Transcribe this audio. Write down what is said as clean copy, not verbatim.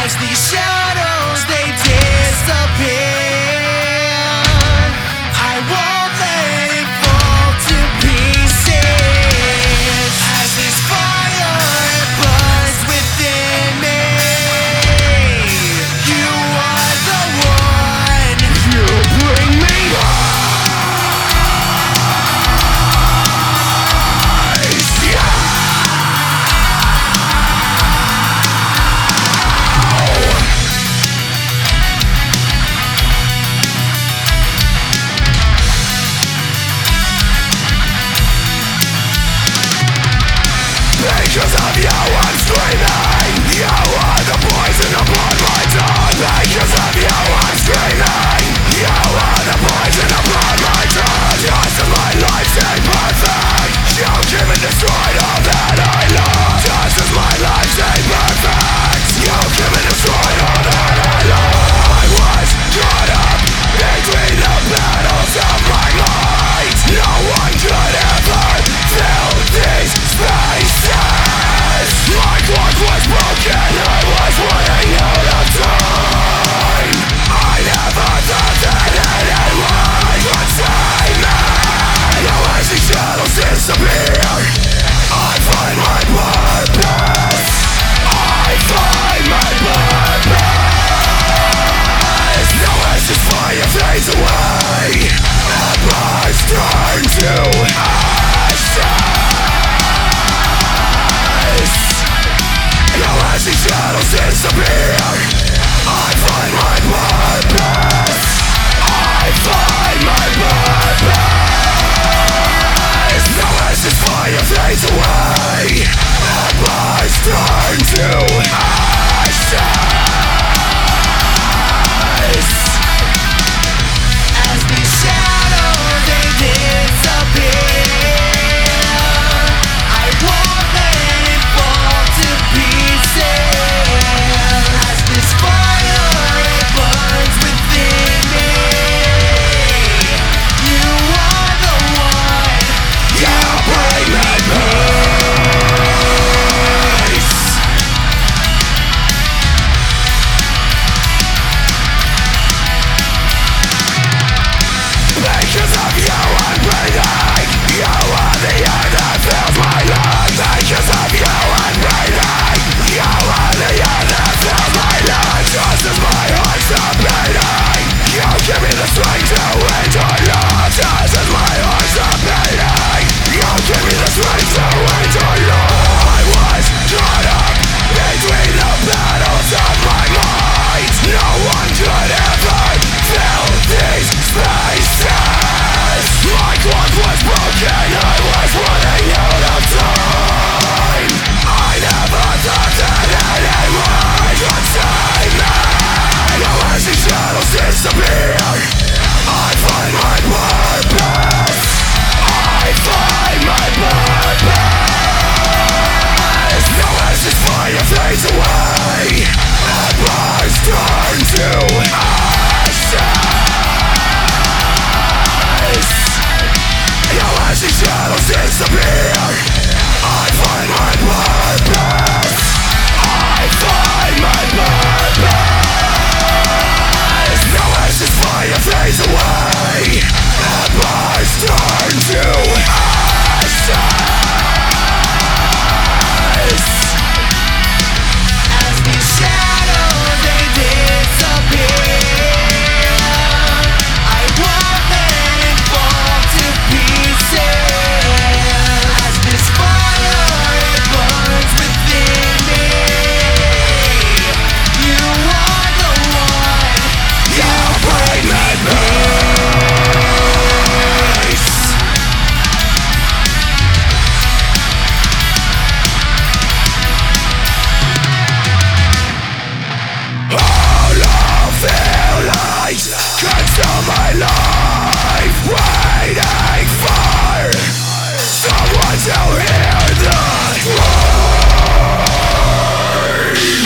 As these shadows they disappear, I won't let it fall to pieces. As this fire it burns within me, you are the one. You bring me because of you I'm screaming. You are the poison upon my tongue. Because of you I'm screaming. You are the poison upon my tongue. Just as my life's imperfect, you came and destroyed all that I love. Just as my life's imperfect, you came and destroyed all that I love. I was caught up between the battles of my mind. No one could ever fill these spaces. My clock was broken, I was running out of time. I never thought that anyone could save me. Now as these shadows disappear, I find my purpose. I find my purpose. Now as this fire fades away, embers turn to ashes. Now as these shadows disappear, I find my purpose. I find my purpose. Now as this fire fades away, embers turn to ashes. As these shadows they disappear, I won't let it fall to pieces. As this fire it burns within me, you are the one. You bring me peace. Because of you I'm breathing. You are the air that fills my lungs. Because of you I'm breathing. You are the air that fills my lungs. Just as my heart stops beating, you give me the strength to endure love. Just as my heart stops beating, you give me the strength to endure love. I was caught up between the battles of my mind. No one could ever fill these spaces. My clock was broken, I was running out of time. I never thought that anyone could save me. Now as these shadows disappear, I find my purpose. I find my purpose. Now as this fire fades away, embers turn to ashes. Now as these shadows disappear, I find my purpose. I find my purpose. Now as this fire fades away, embers turn to ashes. As these shadows they disappear, I won't let it fall to pieces. As this fire it burns within me, you are the one. You bring me peace. All of the lights consume my life, waiting for someone to hear the cry.